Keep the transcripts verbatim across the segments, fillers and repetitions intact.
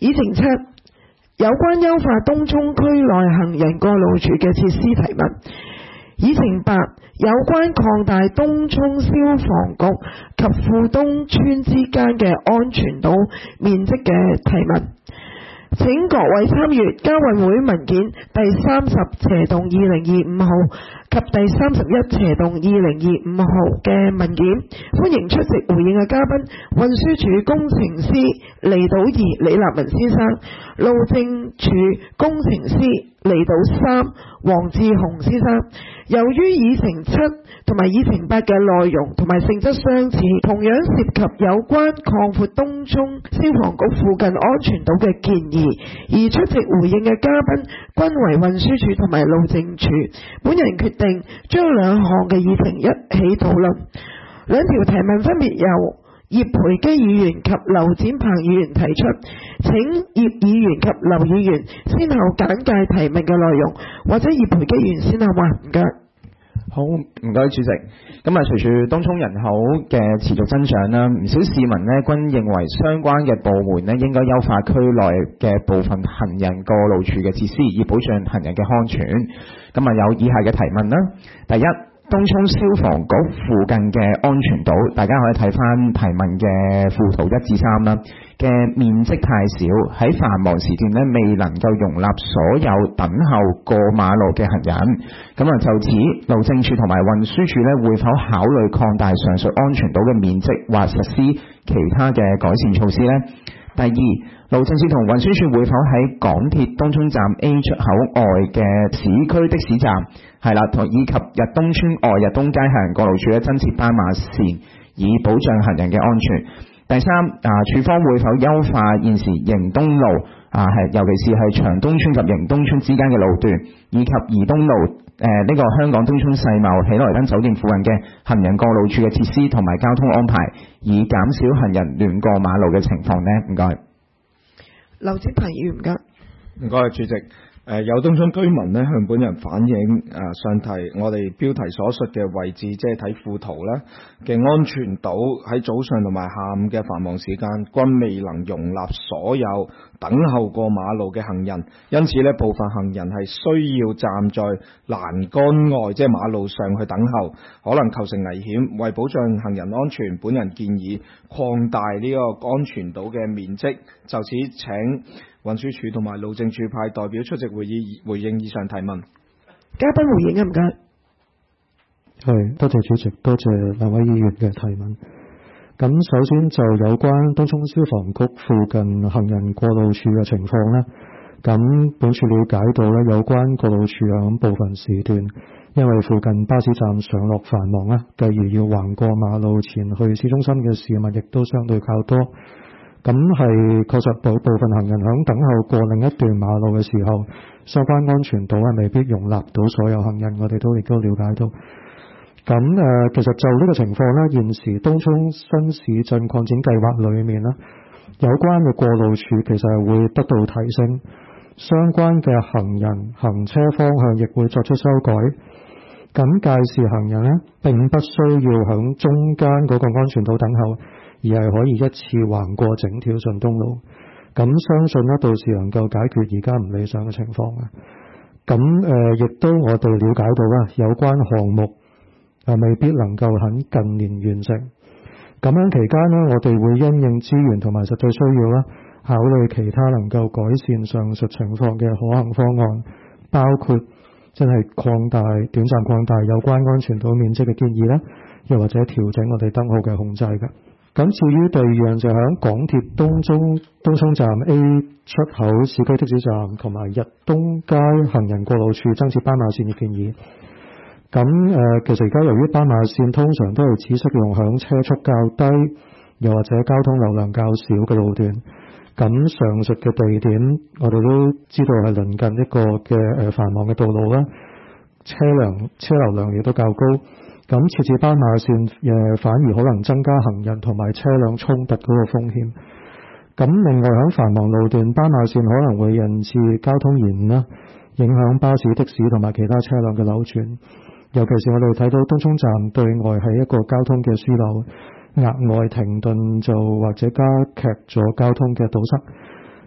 議程七，有關優化東涌區內行人過路處嘅設施提問。議程八，有關擴大東涌消防局及富東村之間嘅安全島面積嘅提問。請各位參閱交運會文件第三十斜洞二零二五號及第三十一斜洞二零二五號嘅文件。歡迎出席回應嘅嘉賓，運輸署工程師離島二李立文先生，路政署工程師離島三黃志雄先生。由於議程七同埋議程八嘅內容同埋性質相似，同樣涉及有關擴闊東涌消防局附近安全島嘅建議，而出席回應嘅嘉賓均為運輸署同埋路政署。本人決定將兩項嘅議程一起討論。兩條提問分別由葉培基議員及劉展鵬議員提出，請葉議員及劉議員先後簡介提問嘅內容，或者葉培基議員先好嗎？唔該。 好，唔該主席。咁啊，隨住東涌人口嘅持續增長啦，唔少市民呢均認為相關嘅部門呢應該優化區內嘅部分行人過路處嘅設施，以保障行人嘅安全。咁啊，有以下嘅提問啦。第一，東涌消防局附近嘅安全島，大家可以睇翻提問嘅附圖一至三啦，嘅面積太少，喺繁忙時段呢未能夠容納所有等候過馬路嘅行人。咁啊，就此路政署同埋運輸署呢會否考慮擴大上述安全島嘅面積，或實施其他嘅改善措施呢？第二，路政署同運輸署會否喺港鐵東涌站 A 出口外嘅市區的士站，係啦，同以及日東村外日東街行人過路處咧增設斑馬線，以保障行人嘅安全。第三，啊，署方會否優化現時迎東路啊，係尤其是係長東村及迎東村之間嘅路段，以及怡東路誒呢、呃這個香港東涌世貿喜來登酒店附近嘅行人過路處嘅設施同埋交通安排，以減少行人亂過馬路嘅情況呢？唔該。 劉展鵬議員，唔該。 唔該，主席。誒、呃、有東涌居民咧向本人反映，誒、呃、上題我哋標題所述嘅位置，即係睇附圖咧嘅安全島喺早上同埋下午嘅繁忙時間，均未能容納所有等候過馬路嘅行人，因此咧部分行人係需要站在欄杆外，即係馬路上去等候，可能構成危險。為保障行人安全，本人建議擴大呢個安全島嘅面積。就此請運輸署同埋路政署派代表出席會議回應以上提問。 嘉賓回應啊，唔該。 係，多謝主席，多謝兩位議員嘅提問。咁首先就有關東涌消防局附近行人過路處嘅情況呢，咁本署了解到呢，有關過路處響部分時段，因為附近巴士站上落繁忙啊，繼而要橫過馬路前去市中心嘅市民亦都相對較多。咁係確實部部分行人響等候過另一段馬路嘅時候，相關安全島係未必容納到所有行人，我哋都亦都了解到。咁誒、呃，其實就呢個情況呢，現時東涌新市鎮擴展計劃裏面呢，有關嘅過路處其實係會得到提升，相關嘅行人行車方向亦會作出修改。咁屆時行人呢並不需要響中間嗰個安全島等候，而係可以一次橫過整條順東路。咁相信呢，到時能夠解決而家唔理想嘅情況啊。咁誒，亦都我哋了解到啦，有關項目啊，未必能夠喺近年完成。咁樣期間呢，我哋會因應資源同埋實際需要啦，考慮其他能夠改善上述情況嘅可行方案，包括真係擴大短暫擴大有關安全島面積嘅建議啦，又或者調整我哋燈號嘅控制嘅。咁至於第二樣就喺港鐵東涌東涌站 A 出口市區的士站同埋日東街行人過路處增設斑馬線嘅建議。咁誒、呃，其實而家由於斑馬線通常都係只適用響車速較低，又或者交通流量較少嘅路段。咁上述嘅地點，我哋都知道係鄰近一個嘅誒繁忙嘅道路啦，車輛車流量亦都較高。咁設置斑馬線誒，反而可能增加行人同埋車輛衝突嗰個風險。咁另外喺繁忙路段，斑馬線可能會引致交通延誤啦，影響巴士、的士同埋其他車輛嘅流轉。尤其是我哋睇到東涌站對外係一個交通嘅樞紐，額外停頓就或者加劇咗交通嘅堵塞。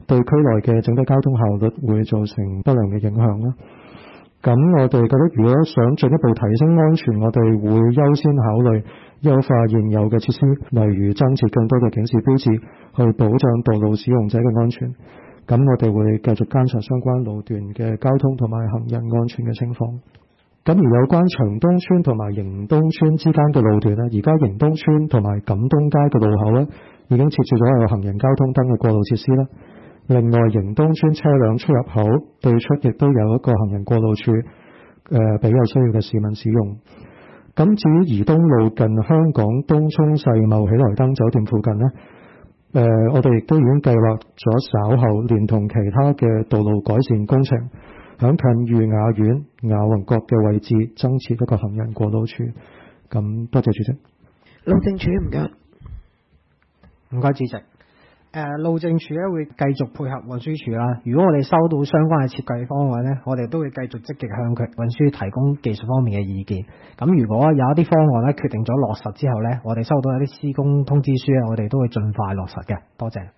對區內嘅整體交通效率會造成不良嘅影響啦。咁我哋覺得如果想進一步提升安全，我哋會優先考慮優化現有嘅設施，例如增設更多嘅警示標誌，去保障道路使用者嘅安全。咁我哋會繼續監察相關路段嘅交通同埋行人安全嘅情況。咁而有關長東村同埋迎東村之間嘅路段呢，而家迎東村同埋錦東街嘅路口呢，已經設置咗有行人交通燈嘅過路設施啦。另外，迎東村車輛出入口對出亦都有一個行人過路處，誒、呃，俾有需要嘅市民使用。咁至於怡東路近香港東涌世貿喜來登酒店附近呢，誒、呃，我哋亦都已經計劃咗稍後連同其他嘅道路改善工程，響近裕雅苑雅宏閣嘅位置增設一個行人過路處。咁多謝主席。 路政署唔該， 唔該主席。誒、呃、路政署咧會繼續配合運輸署啦。如果我哋收到相關嘅設計方案咧，我哋都會繼續積極向佢運輸提供技術方面嘅意見。咁如果有一啲方案咧決定咗落實之後咧，我哋收到一啲施工通知書咧，我哋都會盡快落實嘅。多謝。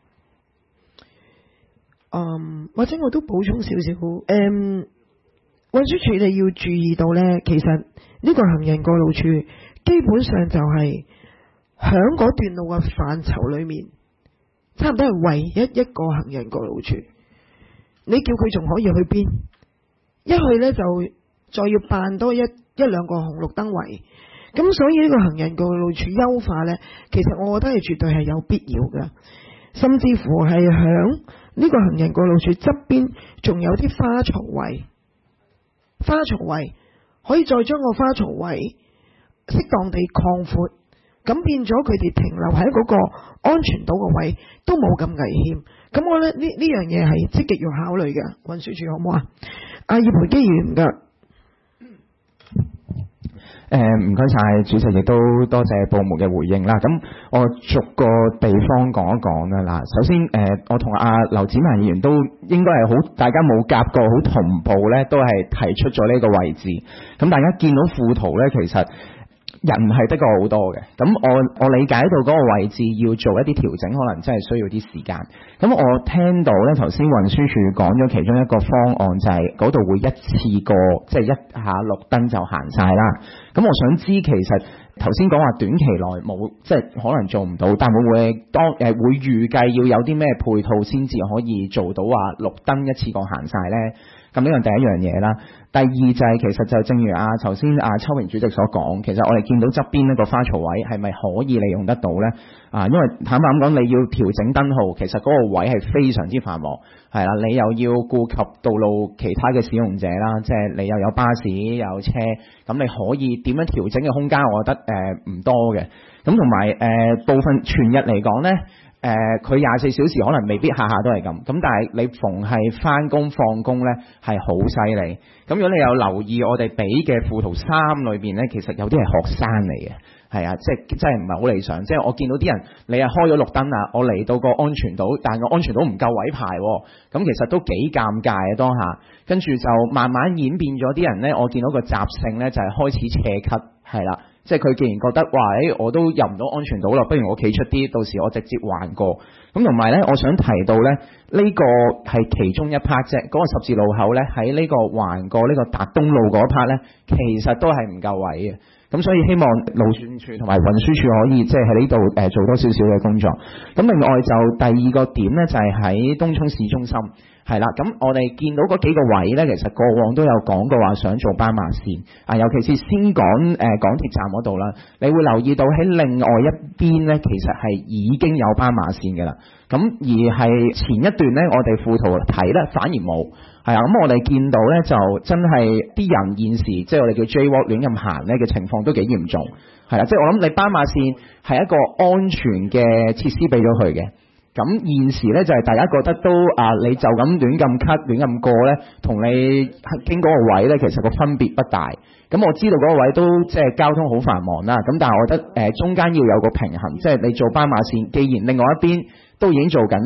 嗯，或者我都補充少少。誒、嗯，運輸署你要注意到咧，其實呢個行人過路處基本上就係響嗰段路嘅範疇裏面，差唔多係唯一一個行人過路處。你叫佢仲可以去邊？一去呢，就再要辦多一一兩個紅綠燈圍。咁所以呢個行人過路處優化呢，其實我覺得係絕對係有必要嘅。甚至乎係響呢個行人過路處側邊仲有啲花槽位，花槽位可以再將個花槽位適當地擴闊。咁變咗佢哋停留喺嗰個安全島個位都冇咁危險，咁我覺得呢呢樣嘢係積極要考慮嘅。運輸署好唔好啊？阿葉培基議員唔該。 誒唔該晒主席，亦都多謝部門嘅回應啦。咁我逐個地方講一講啦。嗱，首先誒、呃，我同阿劉展文議員都應該係好，大家冇夾過，好同步咧，都係提出咗呢個位置。咁大家見到副圖咧，其實人係的確好多嘅，咁我我理解到嗰個位置要做一啲調整，可能真係需要啲時間。咁我聽到咧，頭先運輸署講咗其中一個方案，就係嗰度會一次過即係、就是、一下綠燈就行晒啦。咁我想知其實頭先講話短期內冇，即係可能做唔到，但會唔會當誒、呃、會預計要有啲咩配套先至可以做到話綠燈一次過行晒咧？咁呢樣第一樣嘢啦。第二就係、是、其實就正如啊頭先啊秋榮主席所講，其實我哋見到側邊呢個花槽位係咪可以利用得到咧？啊，因為坦白咁講，你要調整燈號，其實嗰個位係非常之繁忙，係啦，你又要顧及道路其他嘅使用者啦，即係你又有巴士有車，咁你可以點樣調整嘅空間，我覺得誒唔、呃、多嘅。咁同埋誒部分全日嚟講咧。誒佢廿四小時可能未必下下都係咁，咁但係你逢係返工放工咧係好犀利。咁如果你有留意我哋俾嘅附圖三裏邊咧，其實有啲係學生嚟嘅，係啊，即係真係唔係好理想。即係我見到啲人你係開咗綠燈啊，我嚟到個安全島，但係個安全島唔夠位排，咁其實都幾尷尬嘅當下。跟住就慢慢演變咗啲人咧，我見到個習性咧就係開始斜咳，係啦。即係佢既然覺得哇，誒我都入唔到安全島啦，不如我企出啲，到時我直接橫過。咁同埋咧，我想提到咧，呢、呢個係其中一 part 啫。嗰、嗰個十字路口咧，喺呢個橫過呢個達東路嗰 part 咧，其實都係唔夠位嘅。咁所以希望路政署同埋運輸署可以即係喺呢度誒做多少少嘅工作。咁另外就第二個點咧，就係、係、喺東涌市中心。係啦，咁我哋見到嗰幾個位呢，其實過往都有講過話想做斑馬線啊，尤其是先講誒、呃、港鐵站嗰度啦，你會留意到喺另外一邊呢，其實係已經有斑馬線嘅啦。咁而係前一段呢，我哋附圖睇呢，反而冇。係啊，咁我哋見到呢，就真係啲人現時即係我哋叫 Jaywalk 亂咁行呢嘅情況都幾嚴重。係啦，即係我諗你斑馬線係一個安全嘅設施俾咗佢嘅。咁現時咧就係、是、大家覺得都啊，你就咁亂咁 cut 亂咁過咧，同你經嗰個位咧，其實個分別不大。咁我知道嗰個位都即係交通好繁忙啦。咁但係我覺得誒、呃、中間要有個平衡，即係你做斑馬線，既然另外一邊都已經做緊啦，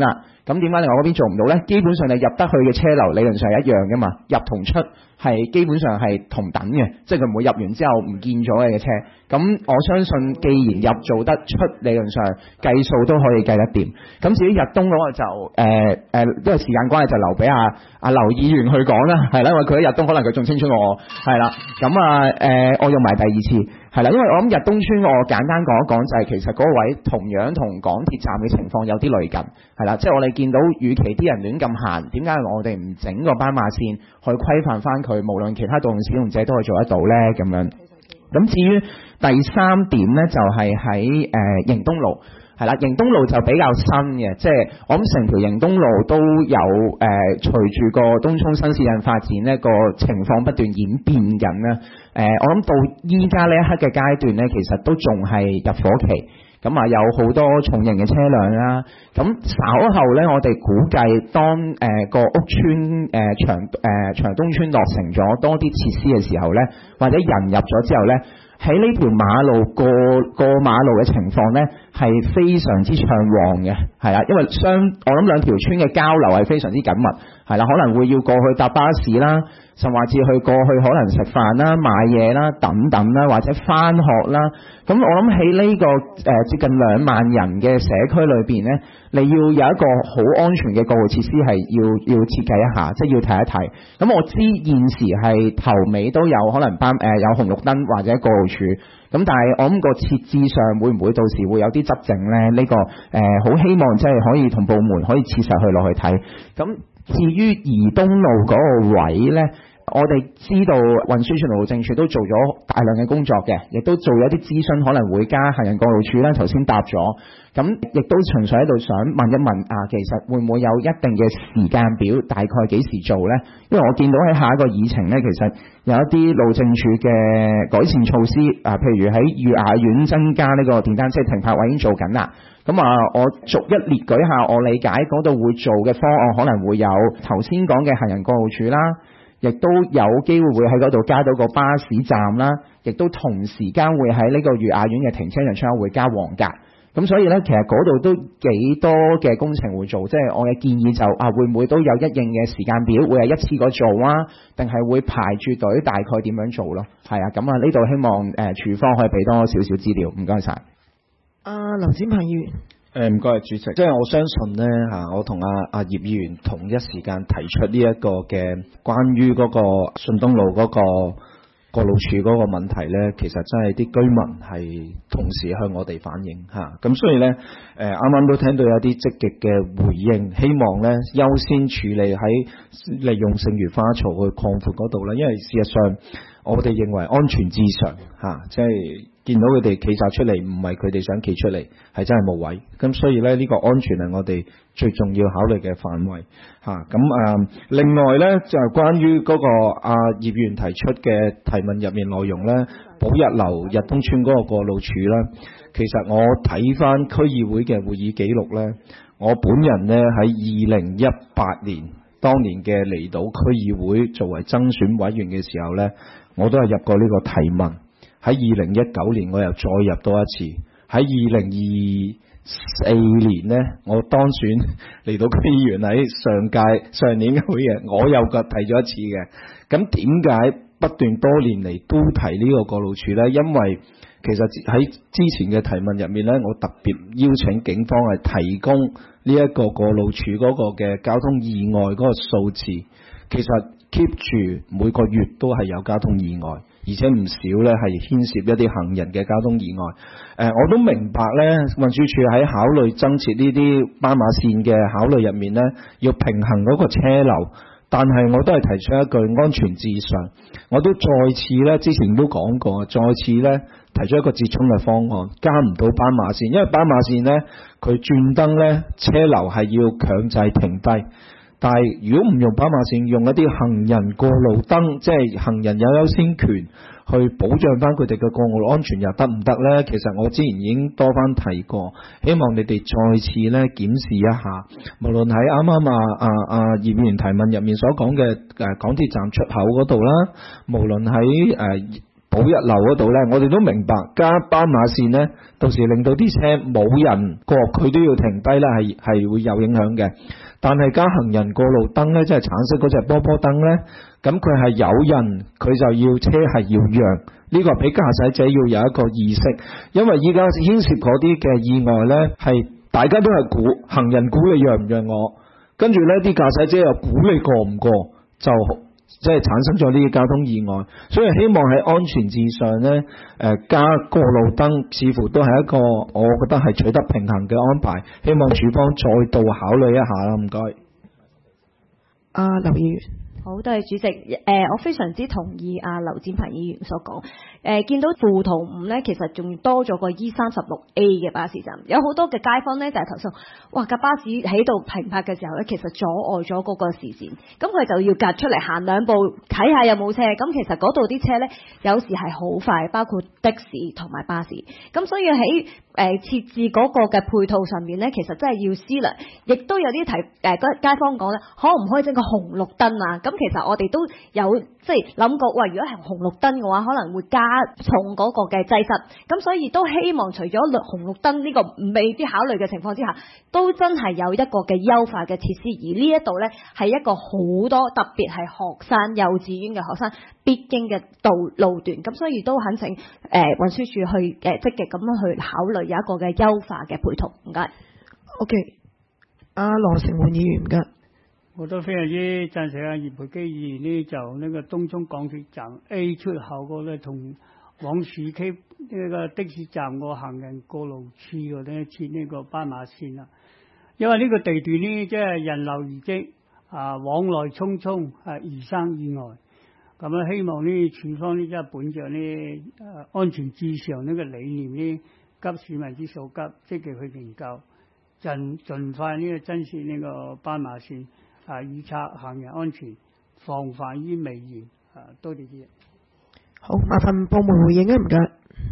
咁點解另外嗰邊做唔到呢？基本上你入得去嘅車流理論上係一樣㗎嘛，入同出係基本上係同等嘅，即係佢唔會入完之後唔見咗你嘅車。咁我相信既然入做得出，理論上計數都可以計得掂。咁至於日東嗰個就誒誒、呃呃，因為時間關係就留俾阿阿劉議員去講啦，係啦，因為佢喺日東可能佢仲清楚我，係啦。咁啊誒，我用埋第二次。係啦，因為我諗日東村我簡單講一講就係其實嗰位同樣同港鐵站嘅情況有啲類近，係啦，即係我哋見到與其啲人亂咁行，點解我哋唔整個斑馬線去規範翻佢，無論其他道路使用者都可以做得到呢？咁樣。咁至於第三點呢，就係喺誒迎東路。係啦，迎東路就比較新嘅，即係我諗成條迎東路都有誒、呃，隨住個東涌新市鎮發展呢個情況不斷演變緊啦。誒、呃，我諗到依家呢一刻嘅階段呢，其實都仲係入伙期，咁啊有好多重型嘅車輛啦。咁稍後呢，我哋估計當誒、呃、個屋邨誒、呃、長誒、呃、長東邨落成咗多啲設施嘅時候呢，或者人入咗之後呢，喺呢條馬路過過馬路嘅情況呢，係非常之暢旺嘅，係啦，因為雙我諗兩條村嘅交流係非常之緊密，係啦，可能會要過去搭巴士啦，甚至去過去可能食飯啦、買嘢啦等等啦，或者返學啦。咁我諗喺呢個誒、呃、接近兩萬人嘅社區裏邊呢，你要有一個好安全嘅過路設施係要要設計一下，即係要睇一睇。咁我知現時係頭尾都有可能班誒、呃、有紅綠燈或者過路處，咁但係我諗個設置上會唔會到時會有啲執整呢？呢、這個誒好、呃、希望即係可以同部門可以切實去落去睇。咁至於怡東路嗰個位呢，我哋知道運輸署同路政署都做咗大量嘅工作嘅，亦都做咗一啲諮詢，可能會加行人過路處啦。頭先答咗，咁亦都純粹喺度想問一問啊，其實會唔會有一定嘅時間表，大概幾時做呢？因為我見到喺下一個議程呢，其實有一啲路政署嘅改善措施啊，譬如喺裕雅苑增加呢個電單車停泊位已經做緊啦。咁啊，我逐一列舉下我理解嗰度會做嘅方案，可能會有頭先講嘅行人過路處啦。亦都有機會會喺嗰度加到個巴士站啦，亦都同時間會喺呢個裕雅苑嘅停車場出口會加黃格。咁所以呢，其實嗰度都幾多嘅工程會做，即係我嘅建議就啊，會唔會都有一應嘅時間表，會係一次過做啊，定係會排住隊大概點樣做咯？係啊，咁啊呢度希望誒、呃、署方可以俾多少少資料，唔該晒。 阿劉展鵬議員。 誒唔該，主席，即係我相信呢，嚇，我同阿阿葉議員同一時間提出呢一個嘅關於嗰個順東路嗰個過路處嗰個問題呢，其實真係啲居民係同時向我哋反映嚇，咁所以呢，誒啱啱都聽到有啲積極嘅回應，希望呢優先處理喺利用剩餘花槽去擴闊嗰度啦，因為事實上我哋認為安全至上嚇，即係。見到佢哋企晒出嚟，唔係佢哋想企出嚟，係真係冇位。咁所以咧，呢個安全係我哋最重要考慮嘅範圍嚇。咁啊，另外咧就係關於嗰個阿葉議員提出嘅提問入面內容咧，寶日樓日東村嗰個過路處咧，其實我睇翻區議會嘅會議記錄咧，我本人咧喺二零一八年當年嘅離島區議會作為增選委員嘅時候咧，我都係入過呢個提問。喺二零一九年我又再入多一次，喺二零二四年呢，我當選嚟到區議員喺上屆上年嘅會嘅，我又個提咗一次嘅。咁點解不斷多年嚟都提呢個過路處呢？因為其實喺之前嘅提問入面呢，我特別邀請警方係提供呢一個過路處嗰個嘅交通意外嗰個數字，其實 keep 住每個月都係有交通意外。而且唔少咧係牽涉一啲行人嘅交通意外。誒、呃，我都明白咧，運輸署喺考慮增設呢啲斑馬線嘅考慮入面咧，要平衡嗰個車流。但係我都係提出一句安全至上。我都再次咧，之前都講過，再次咧提出一個折衷嘅方案，加唔到斑馬線，因為斑馬線咧佢轉燈咧車流係要強制停低。但係如果唔用斑馬線，用一啲行人過路燈，即係行人有優先權，去保障翻佢哋嘅過路安全，又得唔得呢？其實我之前已經多番提過，希望你哋再次咧檢視一下。無論喺啱啱啊啊啊葉議員提問入面所講嘅誒港鐵站出口嗰度啦，無論喺誒寶日樓嗰度呢，我哋都明白加斑馬線呢，到時令到啲車冇人過，佢都要停低呢，係係會有影響嘅。但係加行人過路燈呢，即係橙色嗰隻波波燈呢，咁佢係有人佢就要車係要讓，呢、這個俾駕駛者要有一個意識，因為依家牽涉嗰啲嘅意外呢，係大家都係估行人估你讓唔讓我，跟住呢啲駕駛者又估你過唔過，就即係產生咗呢啲交通意外。所以希望喺安全至上呢，誒、呃、加過路燈似乎都係一個我覺得係取得平衡嘅安排，希望署方再度考慮一下啦。唔該。 阿劉議員。 好，多謝主席。誒、呃，我非常之同意阿劉展鵬議員所講。誒、呃，見到附圖五咧，其實仲多咗個 E 三十六 A 嘅巴士站，有好多嘅街坊咧就係投訴，哇架巴士喺度停泊嘅時候咧，其實阻礙咗嗰個視線，咁佢就要隔出嚟行兩步睇下有冇車。咁其實嗰度啲車咧有時係好快，包括的士同埋巴士。咁所以喺誒設置嗰個嘅配套上面咧，其實真係要思量。亦都有啲提誒、呃、街坊講咧，可唔可以整個紅綠燈啊？咁其實我哋都有即係諗過，喂，如果係紅綠燈嘅話，可能會加重嗰個嘅擠塞。咁所以都希望除咗紅綠燈呢個未必考慮嘅情況之下，都真係有一個嘅優化嘅設施。而呢一度呢，係一個好多特別係學生幼稚園嘅學生必經嘅道路段。咁所以都懇請誒運輸署去誒積極咁樣去考慮有一個嘅優化嘅配套。唔該。 OK， 阿羅成滿議員唔該。 我都非常之贊成阿葉培基議員呢，就呢個東涌港鐵站 A 出口嗰咧，同往市區呢個的士站個行人過路處嗰咧設呢個斑馬線啦。因為呢個地段呢，即係人流如織啊，往來匆匆啊，易生意外。咁咧，希望呢處方呢，即係本着呢誒安全至上呢個理念呢，急市民之所急，積極去研究，盡盡快呢個增設呢個斑馬線。啊！預測行人安全，防範於未然。啊，多謝主席。 好，麻煩部門回應啊，唔該。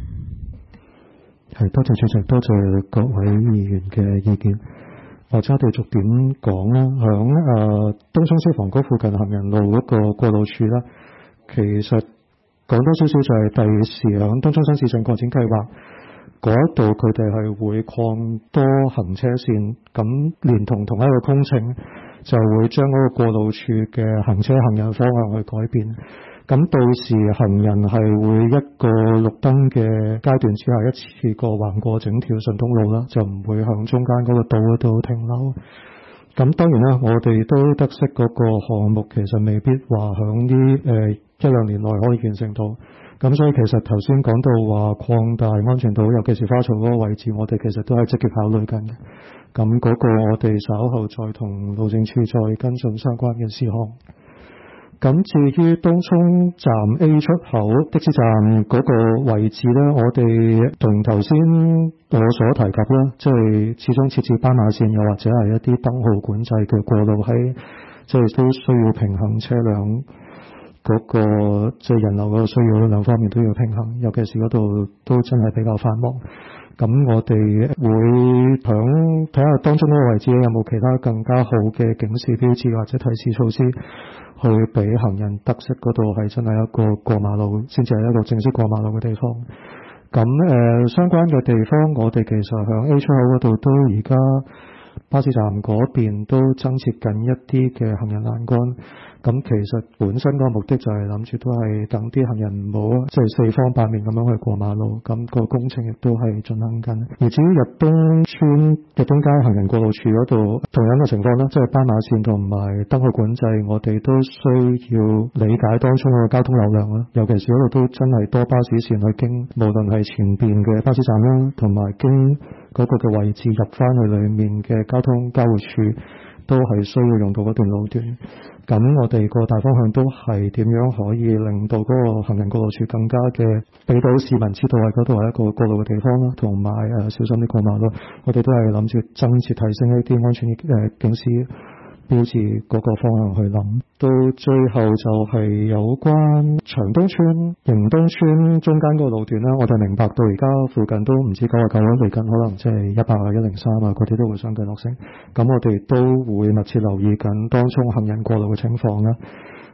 係，多謝主席，多謝各位議員嘅意見。或者我哋逐點講啦，響誒東涌消防局附近行人路嗰個過路處啦，其實講多少少就係第時響東涌新市鎮擴展計劃嗰一度，佢哋係會擴多行車線，咁連同同一個工程，就會將嗰個過路處嘅行車行人方向去改變。咁到時行人係會一個綠燈嘅階段之下，一次過橫過整條順東路啦，就唔會向中間嗰個道嗰度停留。咁當然啦，我哋都得悉嗰個項目其實未必話響呢誒一兩年內可以完成到。咁所以其實頭先講到話擴大安全島，尤其是花槽嗰個位置，我哋其實都係積極考慮緊嘅。咁嗰個我哋稍後再同路政署再跟進相關嘅事項。咁至於東涌站 A 出口的士站嗰個位置呢，我哋同頭先我所提及啦，即係始終設置斑馬線，又或者係一啲燈號管制嘅過路，喺即係都需要平衡車輛嗰個即係人流嗰個需要，兩方面都要平衡，尤其是嗰度都真係比較繁忙。咁我哋會想睇下當中嗰個位置有冇其他更加好嘅警示標誌或者提示措施，去俾行人得悉嗰度係真係一個過馬路，先至係一個正式過馬路嘅地方。咁誒、呃、相關嘅地方，我哋其實響 A 出口嗰度都而家巴士站嗰邊都增設緊一啲嘅行人欄杆。咁其實本身個目的就係諗住都係等啲行人唔好即係四方八面咁樣去過馬路，咁、個工程亦都係進行緊。而至於日東村日東街行人過路處嗰度同樣嘅情況啦，即係斑馬線同埋燈號管制，我哋都需要理解當中個交通流量啦，尤其是嗰度都真係多巴士線去經，無論係前邊嘅巴士站啦，同埋經嗰個嘅位置入翻去裡面嘅交通交匯處，都係需要用到嗰段路段。咁我哋個大方向都係點樣可以令到嗰個行人過路處更加嘅俾到市民知道係嗰度係一個過路嘅地方啦，同埋誒小心啲過馬路。我哋都係諗住增設提升一啲安全誒警示標誌嗰個方向去諗。到最後就係有關長東村、迎東村中間嗰個路段啦，我哋明白到而家附近都唔知九啊九啦，嚟緊可能即係一百啊、一零三啊，嗰啲都會相繼落成。咁我哋都會密切留意緊當中行人過路嘅情況啦。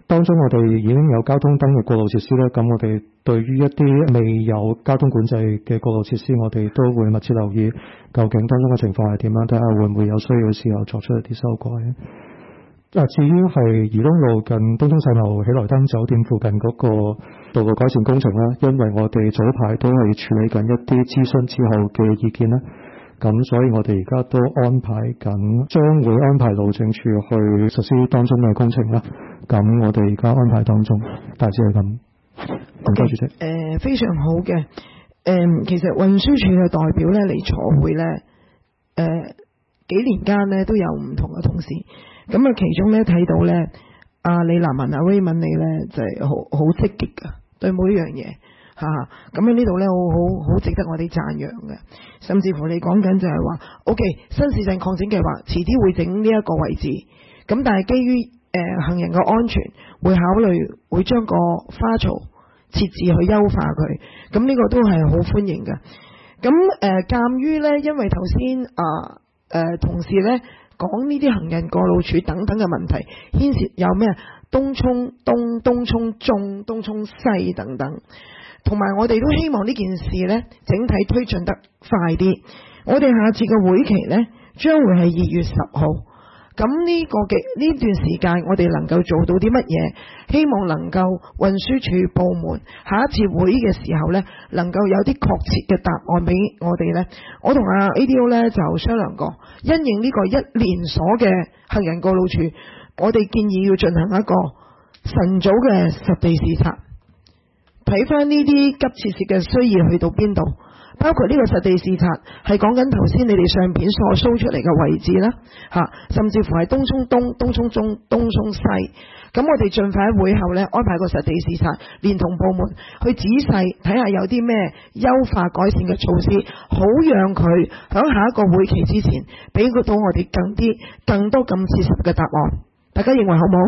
當中我哋已經有交通燈嘅過路設施咧，咁我哋對於一啲未有交通管制嘅過路設施，我哋都會密切留意究竟當中嘅情況係點樣，睇下會唔會有需要嘅時候作出一啲修改。啊，至於係怡東路近東涌世貿喜來登酒店附近嗰個道路改善工程咧，因為我哋早排都係處理緊一啲諮詢之後嘅意見啦，咁所以我哋而家都安排緊，將會安排路政署去實施當中嘅工程啦。咁我哋而家安排當中，大致係咁。唔該，主席。 誒，非常好嘅。誒，其實運輸署嘅代表咧嚟坐會咧，誒幾年間咧都有唔同嘅同事。咁啊，其中咧睇到咧，阿李南文、阿 Raymond 你咧就係好好積極噶，對每一樣嘢嚇。咁喺呢度咧，好好好值得我哋讚揚嘅。甚至乎你講緊就係話 ，OK， 新市鎮擴展計劃遲啲會整呢一個位置，咁但係基於誒、呃、行人嘅安全，會考慮會將個花槽設置去優化佢。咁呢個都係好歡迎嘅。咁誒，鑑於咧，因為頭先啊誒同事咧。講呢啲行人過路處等等嘅問題，牽涉有咩東涌東、東涌中、東涌西等等，同埋我哋都希望呢件事呢整體推進得快啲。我哋下次嘅會期呢將會係二月十號，咁呢個嘅呢段時間我哋能夠做到啲乜嘢？希望能夠運輸署部門下一次會嘅時候呢，能夠有啲確切嘅答案俾我哋呢。我同阿 A D O 呢就商量過，因應呢個一連鎖嘅行人過路處，我哋建議要進行一個晨早嘅實地視察，睇翻呢啲急切事嘅需要去到邊度。包括呢個實地視察係講緊頭先你哋相片所 show 出嚟嘅位置啦，嚇，甚至乎係東涌東、東涌中、東涌西。咁我哋盡快喺會後呢安排個實地視察，連同部門去仔細睇下有啲咩優化改善嘅措施，好讓佢喺下一個會期之前俾到我哋更啲更多咁切實嘅答案。大家認為好唔好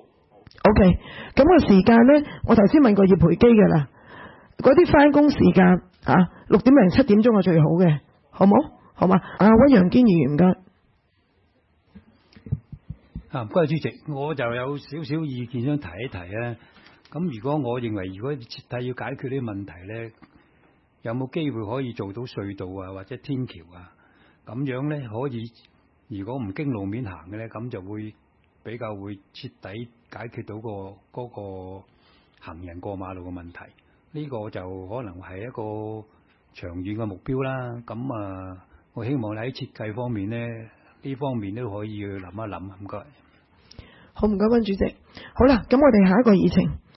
？OK， 咁個時間呢，我頭先問過葉培基嘅啦，嗰啲翻工時間。啊，六點零七點鐘係最好嘅，好冇？好嘛？阿溫陽堅議員唔該。 啊，唔該主席，我就有少少意見想提一提啊。咁如果我認為如果徹底要解決呢個問題咧，有冇機會可以做到隧道啊或者天橋啊？咁樣咧可以，如果唔經路面行嘅咧，咁就會比較會徹底解決到個嗰個行人過馬路嘅問題。呢個就可能係一個長遠嘅目標啦。咁啊，我希望你喺設計方面呢，呢方面都可以去諗一諗。唔該。 好，唔該溫主席。好啦，咁我哋下一個議程。